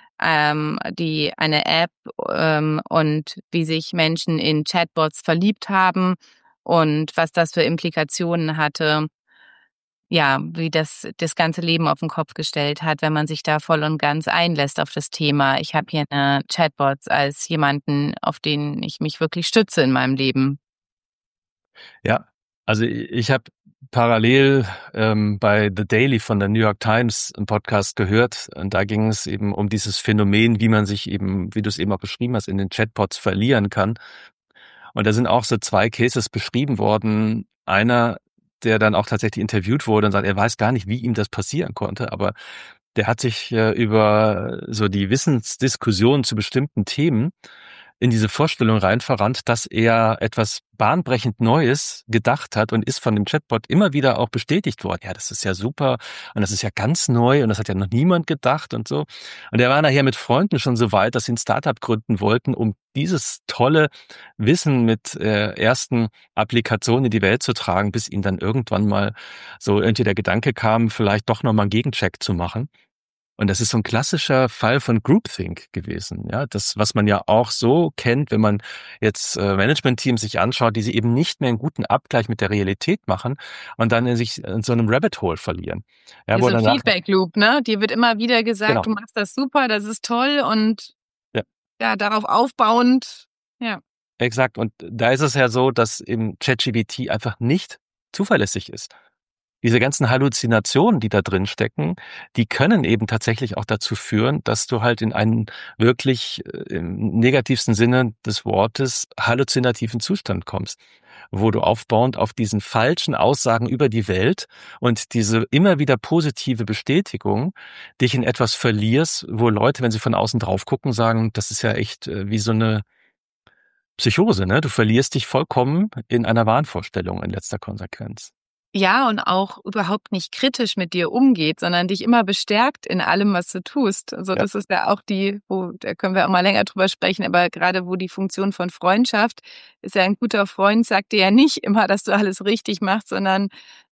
eine App und wie sich Menschen in Chatbots verliebt haben und was das für Implikationen hatte, ja, wie das ganze Leben auf den Kopf gestellt hat, wenn man sich da voll und ganz einlässt auf das Thema. Ich habe hier eine Chatbots als jemanden, auf den ich mich wirklich stütze in meinem Leben. Ja, also ich habe parallel bei The Daily von der New York Times einen Podcast gehört und da ging es eben um dieses Phänomen, wie man sich eben, wie du es eben auch beschrieben hast, in den Chatbots verlieren kann. Und da sind auch so 2 Cases beschrieben worden. Einer, der dann auch tatsächlich interviewt wurde und sagt, er weiß gar nicht, wie ihm das passieren konnte, aber der hat sich über so die Wissensdiskussion zu bestimmten Themen in diese Vorstellung rein verrannt, dass er etwas bahnbrechend Neues gedacht hat und ist von dem Chatbot immer wieder auch bestätigt worden. Ja, das ist ja super und das ist ja ganz neu und das hat ja noch niemand gedacht und so. Und er war nachher mit Freunden schon so weit, dass sie ein Startup gründen wollten, um dieses tolle Wissen mit ersten Applikationen in die Welt zu tragen, bis ihnen dann irgendwann mal so irgendwie der Gedanke kam, vielleicht doch nochmal einen Gegencheck zu machen. Und das ist so ein klassischer Fall von Groupthink gewesen, ja. Das, was man ja auch so kennt, wenn man jetzt Management-Teams sich anschaut, die sie eben nicht mehr einen guten Abgleich mit der Realität machen und dann sich in so einem Rabbit Hole verlieren. Ja, wo Diese danach, Feedback Loop, ne? Dir wird immer wieder gesagt, genau, du machst das super, das ist toll und ja, ja, darauf aufbauend, ja. exakt. Und da ist es ja so, dass eben ChatGPT einfach nicht zuverlässig ist. diese ganzen Halluzinationen, die da drin stecken, die können eben tatsächlich auch dazu führen, dass du halt in einen wirklich im negativsten Sinne des Wortes halluzinativen Zustand kommst, wo du aufbauend auf diesen falschen Aussagen über die Welt und diese immer wieder positive Bestätigung dich in etwas verlierst, wo Leute, wenn sie von außen drauf gucken, sagen, das ist ja echt wie so eine Psychose, ne? Du verlierst dich vollkommen in einer Wahnvorstellung in letzter Konsequenz. Ja, und auch überhaupt nicht kritisch mit dir umgeht, sondern dich immer bestärkt in allem, was du tust. Also Ja. das ist ja auch da können wir auch mal länger drüber sprechen, aber gerade wo die Funktion von Freundschaft ist, ja ein guter Freund sagt dir ja nicht immer, dass du alles richtig machst, sondern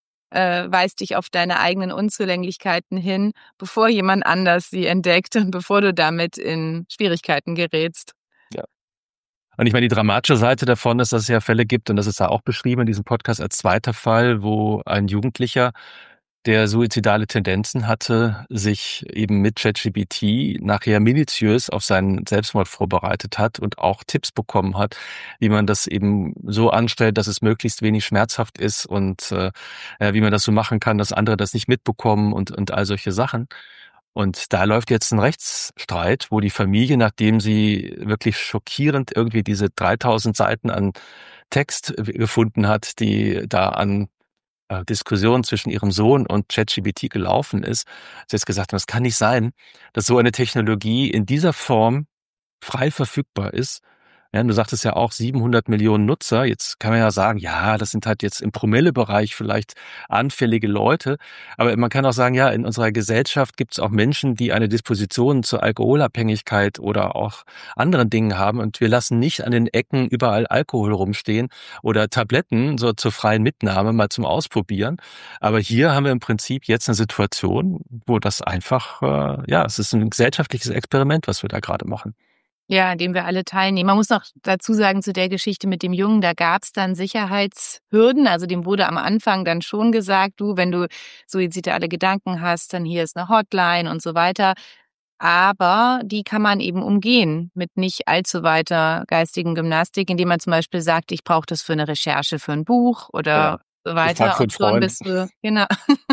weist dich auf deine eigenen Unzulänglichkeiten hin, bevor jemand anders sie entdeckt und bevor du damit in Schwierigkeiten gerätst. Ja. Und ich meine, die dramatische Seite davon ist, dass es ja Fälle gibt, und das ist ja auch beschrieben in diesem Podcast als zweiter Fall, wo ein Jugendlicher, der suizidale Tendenzen hatte, sich eben mit ChatGPT nachher minutiös auf seinen Selbstmord vorbereitet hat und auch Tipps bekommen hat, wie man das eben so anstellt, dass es möglichst wenig schmerzhaft ist und wie man das so machen kann, dass andere das nicht mitbekommen und all solche Sachen. Und da läuft jetzt ein Rechtsstreit, wo die Familie, nachdem sie wirklich schockierend irgendwie diese 3000 Seiten an Text gefunden hat, die da an Diskussion zwischen ihrem Sohn und ChatGPT gelaufen ist, sie jetzt gesagt haben, es kann nicht sein, dass so eine Technologie in dieser Form frei verfügbar ist. Ja, du sagtest ja auch 700 Millionen Nutzer. Jetzt kann man ja sagen, ja, das sind halt jetzt im Promillebereich vielleicht anfällige Leute. Aber man kann auch sagen, ja, in unserer Gesellschaft gibt es auch Menschen, die eine Disposition zur Alkoholabhängigkeit oder auch anderen Dingen haben. Und wir lassen nicht an den Ecken überall Alkohol rumstehen oder Tabletten so zur freien Mitnahme mal zum Ausprobieren. Aber hier haben wir im Prinzip jetzt eine Situation, wo das einfach, ja, es ist ein gesellschaftliches Experiment, was wir da gerade machen. Ja, an dem wir alle teilnehmen. Man muss noch dazu sagen, zu der Geschichte mit dem Jungen, da gab es dann Sicherheitshürden. Also dem wurde am Anfang dann schon gesagt, du, wenn du suizidale Gedanken hast, dann hier ist eine Hotline und so weiter. Aber die kann man eben umgehen mit nicht allzu weiter geistigen Gymnastik, indem man zum Beispiel sagt, ich brauche das für eine Recherche für ein Buch Genau. oder so Ich frage weiter. für einen Und schon Freund. bist du, genau.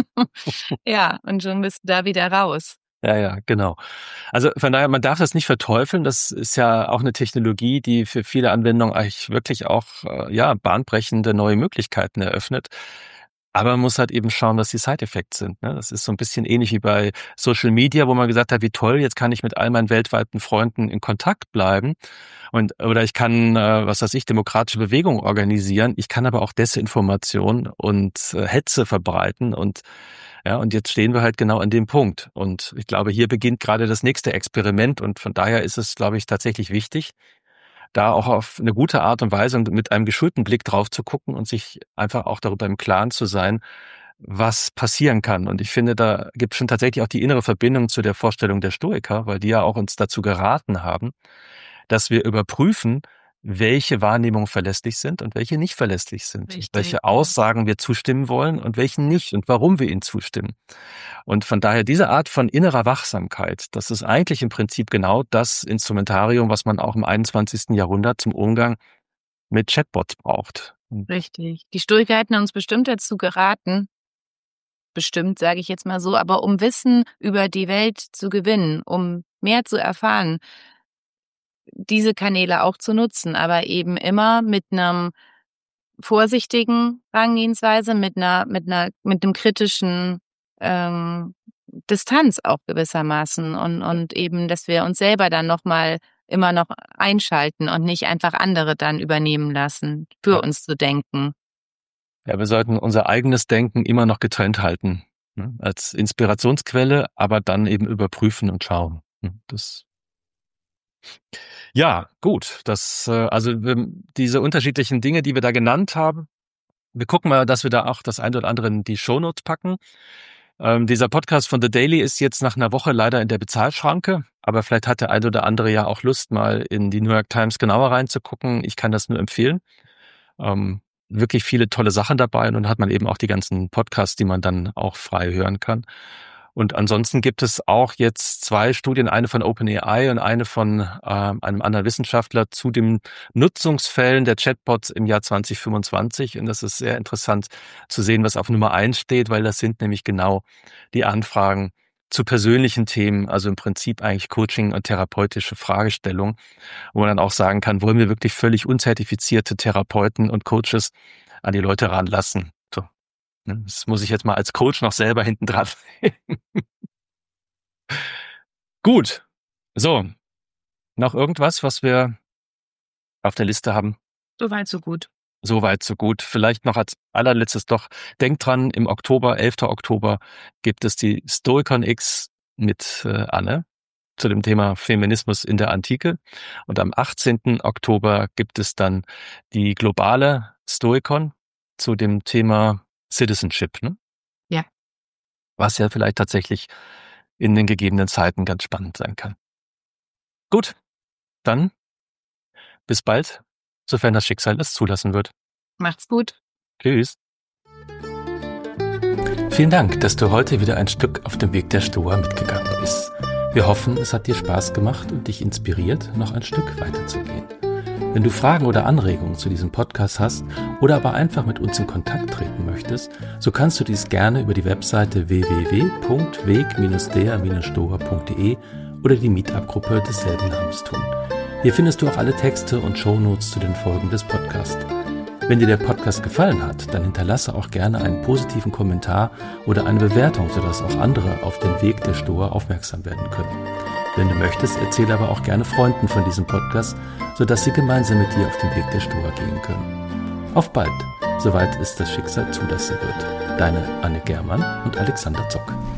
Ja, und schon bist du da wieder raus. Ja, genau. Also von daher, man darf das nicht verteufeln. Das ist ja auch eine Technologie, die für viele Anwendungen eigentlich wirklich auch ja bahnbrechende neue Möglichkeiten eröffnet. Aber man muss halt eben schauen, was die Side-Effects sind. Ne? Das ist so ein bisschen ähnlich wie bei Social Media, wo man gesagt hat, wie toll, jetzt kann ich mit all meinen weltweiten Freunden in Kontakt bleiben. Oder ich kann, was weiß ich, demokratische Bewegungen organisieren. Ich kann aber auch Desinformation und Hetze verbreiten und ja, und jetzt stehen wir halt genau an dem Punkt. Und ich glaube, hier beginnt gerade das nächste Experiment. Und von daher ist es, glaube ich, tatsächlich wichtig, da auch auf eine gute Art und Weise und mit einem geschulten Blick drauf zu gucken und sich einfach auch darüber im Klaren zu sein, was passieren kann. Und ich finde, da gibt es schon tatsächlich auch die innere Verbindung zu der Vorstellung der Stoiker, weil die ja auch uns dazu geraten haben, dass wir überprüfen, welche Wahrnehmungen verlässlich sind und welche nicht verlässlich sind. Richtig. Welche Aussagen wir zustimmen wollen und welchen nicht und warum wir ihnen zustimmen. Und von daher diese Art von innerer Wachsamkeit, das ist eigentlich im Prinzip genau das Instrumentarium, was man auch im 21. Jahrhundert zum Umgang mit Chatbots braucht. Richtig. Die Stoiker hätten uns bestimmt dazu geraten, bestimmt, sage ich jetzt mal so, aber um Wissen über die Welt zu gewinnen, um mehr zu erfahren, diese Kanäle auch zu nutzen, aber eben immer mit einem vorsichtigen Herangehensweise, mit einem kritischen, ähm, Distanz auch gewissermaßen und eben, dass wir uns selber dann immer noch einschalten und nicht einfach andere dann übernehmen lassen, für Ja. uns zu denken. Ja, wir sollten unser eigenes Denken immer noch getrennt halten, ne, als Inspirationsquelle, aber dann eben überprüfen und schauen. Das ja, gut. Diese unterschiedlichen Dinge, die wir da genannt haben, wir gucken mal, dass wir da auch das eine oder andere in die Shownotes packen. Dieser Podcast von The Daily ist jetzt nach einer Woche leider in der Bezahlschranke, aber vielleicht hat der eine oder andere ja auch Lust, mal in die New York Times genauer reinzugucken. Ich kann das nur empfehlen. Wirklich viele tolle Sachen dabei und dann hat man eben auch die ganzen Podcasts, die man dann auch frei hören kann. Und ansonsten gibt es auch jetzt 2 Studien, eine von OpenAI und eine von einem anderen Wissenschaftler zu den Nutzungsfällen der Chatbots im Jahr 2025. Und das ist sehr interessant zu sehen, was auf Nummer 1 steht, weil das sind nämlich genau die Anfragen zu persönlichen Themen, also im Prinzip eigentlich Coaching und therapeutische Fragestellungen, wo man dann auch sagen kann, wollen wir wirklich völlig unzertifizierte Therapeuten und Coaches an die Leute ranlassen? So, ne? Das muss ich jetzt mal als Coach noch selber hinten dran. Gut, so, noch irgendwas, was wir auf der Liste haben? Soweit, so gut. Soweit, so gut. Vielleicht noch als allerletztes doch, denkt dran, im Oktober, 11. Oktober, gibt es die Stoikon X mit Anne zu dem Thema Feminismus in der Antike. Und am 18. Oktober gibt es dann die globale Stoikon zu dem Thema Citizenship, ne? Ja. Was ja vielleicht tatsächlich in den gegebenen Zeiten ganz spannend sein kann. Gut, dann bis bald, sofern das Schicksal es zulassen wird. Macht's gut. Tschüss. Vielen Dank, dass du heute wieder ein Stück auf dem Weg der Stoa mitgegangen bist. Wir hoffen, es hat dir Spaß gemacht und dich inspiriert, noch ein Stück weiterzugehen. Wenn du Fragen oder Anregungen zu diesem Podcast hast oder aber einfach mit uns in Kontakt treten möchtest, so kannst du dies gerne über die Webseite www.weg-der-stoa.de oder die Meetup-Gruppe desselben Namens tun. Hier findest du auch alle Texte und Shownotes zu den Folgen des Podcasts. Wenn dir der Podcast gefallen hat, dann hinterlasse auch gerne einen positiven Kommentar oder eine Bewertung, sodass auch andere auf den Weg der Stoa aufmerksam werden können. Wenn du möchtest, erzähle aber auch gerne Freunden von diesem Podcast, sodass sie gemeinsam mit dir auf den Weg der Stoa gehen können. Auf bald, soweit es das Schicksal zulassen wird. Deine Anne Germann und Alexander Zock.